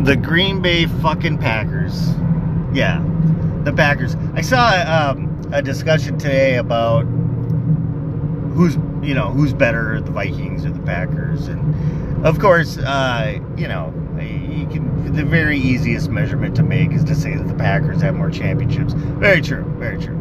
The Green Bay fucking Packers. Yeah, the Packers. I saw a discussion today about who's better, the Vikings or the Packers, and of course, the very easiest measurement to make is to say that the Packers have more championships. Very true, very true.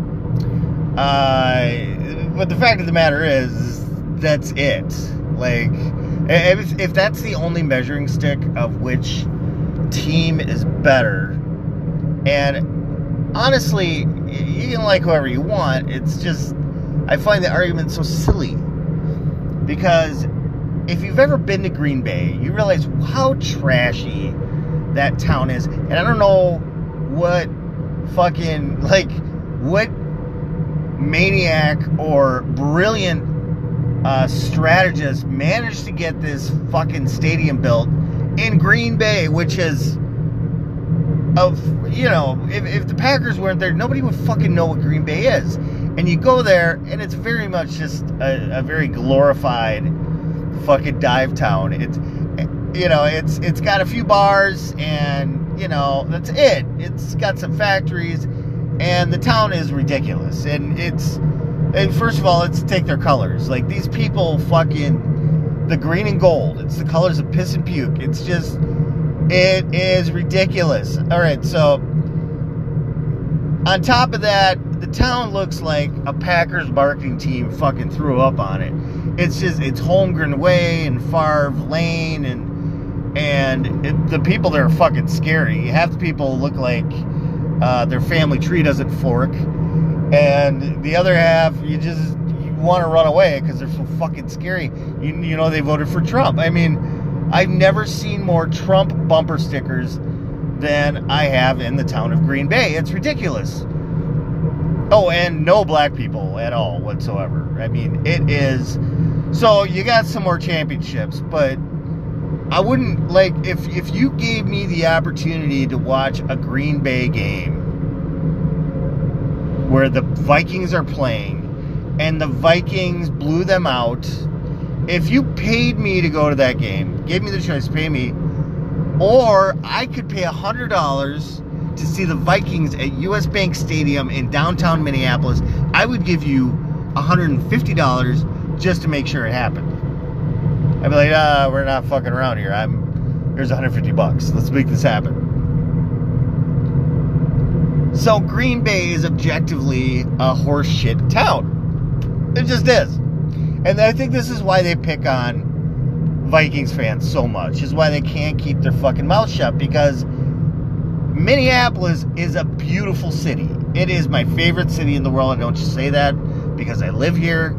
But the fact of the matter is, that's it. Like, if that's the only measuring stick of which team is better, and honestly, you can like whoever you want, it's just, I find the argument so silly, because if you've ever been to Green Bay, you realize how trashy that town is. And I don't know what fucking, what maniac or brilliant strategist managed to get this fucking stadium built in Green Bay, which is, if the Packers weren't there, nobody would fucking know what Green Bay is. And you go there, and it's very much just a very glorified fucking dive town. It's got a few bars, and that's it. It's got some factories, and the town is ridiculous. And first of all, let's take their colors. Like, these people fucking, the green and gold, it's the colors of piss and puke. It's just, it is ridiculous. All right, so on top of that, the town looks like a Packers marketing team fucking threw up on it. It's Holmgren Way and Favre Lane, and the people there are fucking scary. Half the people look like their family tree doesn't fork, and the other half, you want to run away because they're so fucking scary. They voted for Trump. I mean, I've never seen more Trump bumper stickers than I have in the town of Green Bay. It's ridiculous. Oh, and no black people at all whatsoever. I mean, it is. So you got some more championships, but I wouldn't, if you gave me the opportunity to watch a Green Bay game where the Vikings are playing and the Vikings blew them out, if you paid me to go to that game, gave me the choice to pay me, or I could pay $100 to see the Vikings at US Bank Stadium in downtown Minneapolis, I would give you $150 just to make sure it happened. I'd be like, we're not fucking around here. Here's $150. Let's make this happen. So Green Bay is objectively a horseshit town. It just is. And I think this is why they pick on Vikings fans so much, is why they can't keep their fucking mouth shut, because Minneapolis is a beautiful city. It is my favorite city in the world. I don't just say that because I live here.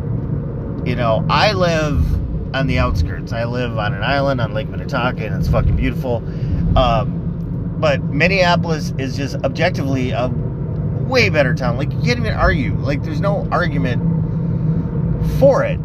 I live on the outskirts. I live on an island on Lake Minnetonka, and it's fucking beautiful. But Minneapolis is just objectively a way better town. Like, you can't even argue. Like, there's no argument for it.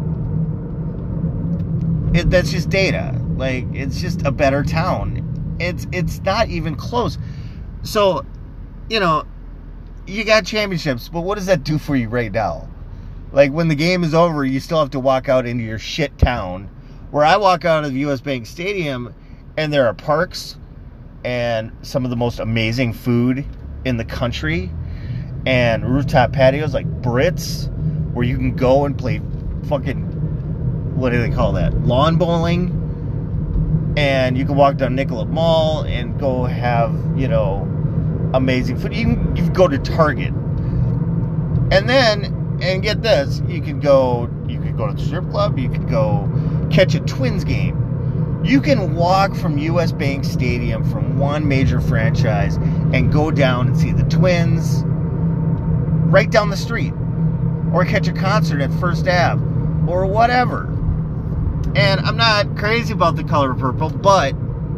That's just data. Like, it's just a better town. It's not even close. So, you got championships, but what does that do for you right now? Like, when the game is over, you still have to walk out into your shit town. Where I walk out of the US Bank Stadium, and there are parks and some of the most amazing food in the country, and rooftop patios like Brits, where you can go and play fucking, what do they call that? Lawn bowling. And you can walk down Nicollet Mall and go have, amazing food. You can go to Target. And get this, you could go to the strip club, you could go catch a Twins game. You can walk from US Bank Stadium from one major franchise and go down and see the Twins right down the street. Or catch a concert at First Ave. Or whatever. And I'm not crazy about the color purple, but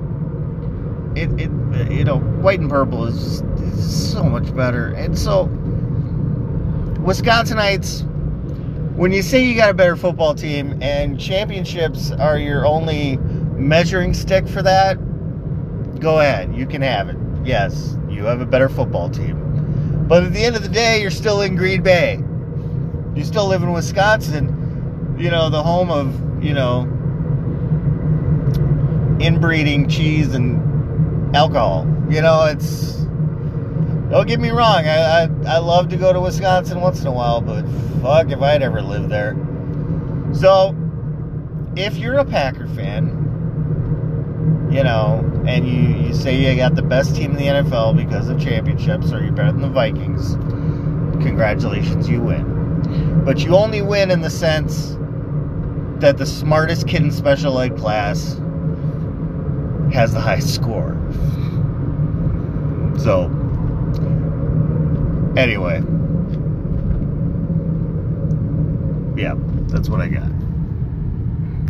white and purple is so much better. And so, Wisconsinites, when you say you got a better football team and championships are your only measuring stick for that, go ahead, you can have it. Yes, you have a better football team. But at the end of the day, you're still in Green Bay. You still live in Wisconsin, the home of, inbreeding cheese and alcohol. You know, it's... Don't get me wrong, I love to go to Wisconsin once in a while, but fuck if I'd ever live there. So, if you're a Packer fan, you know, and you say you got the best team in the NFL because of championships, or you're better than the Vikings, congratulations, you win. But you only win in the sense that the smartest kid in special ed class has the highest score. So, anyway. Yeah, that's what I got.